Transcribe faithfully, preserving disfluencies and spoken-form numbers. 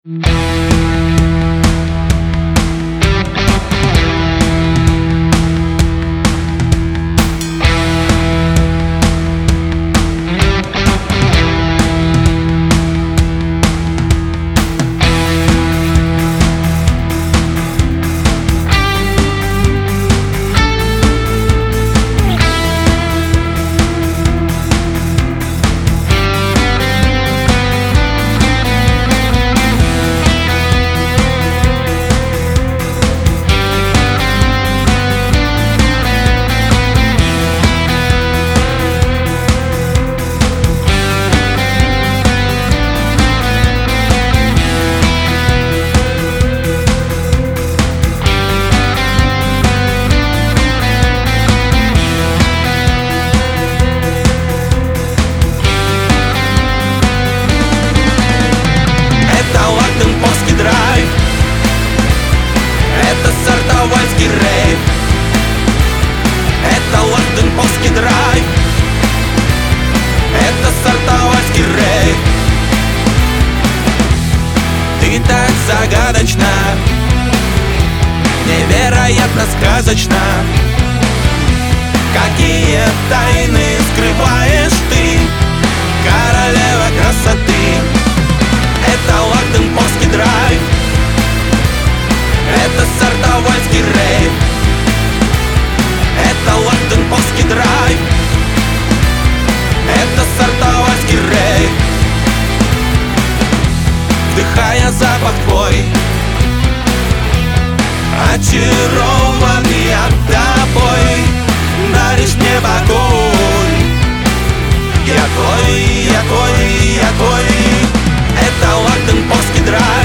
Сартовальский рейв, это Лондонский драйв, это Сартовальский рейв. Ты так загадочна, невероятно сказочна. Какие тайны скрываешь ты, королева красоты. Это Лондонский драйв, это Сартовальский рейв, это Лондонский драйв, это Сартовальский рейв. Вдыхая запах твой, очарован я тобой, даришь мне огонь. Я твой, я твой, я твой. Это Лондонский драйв,